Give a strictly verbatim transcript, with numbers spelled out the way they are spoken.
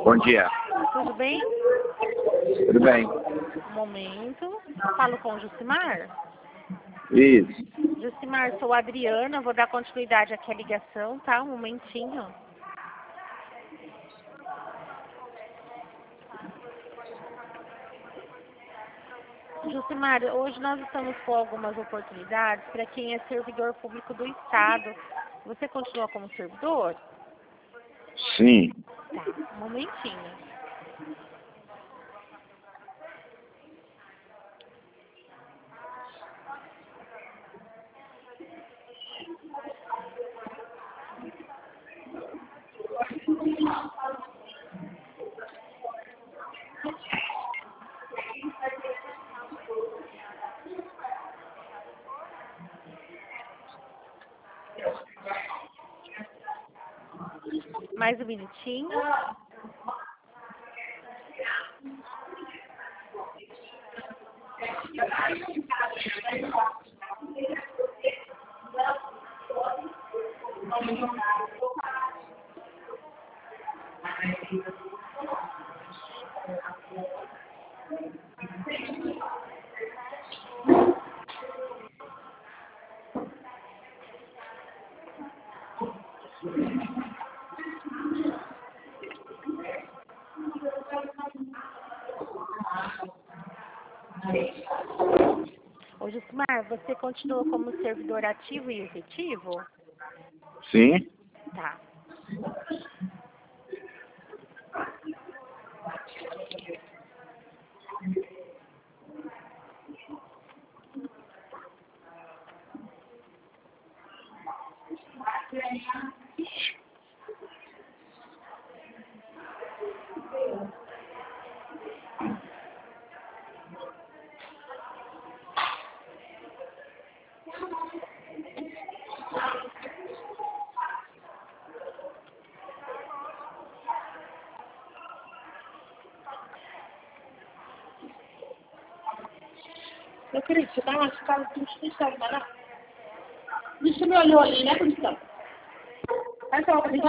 Bom dia. Tudo bem? Tudo bem? Um momento. Falo com o Jucimar. Isso. Jucimar, sou a Adriana. Vou dar continuidade aqui à ligação, tá? Um momentinho. Jucimar, hoje nós estamos com algumas oportunidades para quem é servidor público do Estado. Você continua como servidor? Sim. Tá, um momentinho. Mais um minutinho. Ô, Jucimar, você continua como servidor ativo e efetivo? Sim. Tá. Meu querido, você tá machucado com instituição, tá? Não? Você me olhou ali, né, Cristão? Aí você vai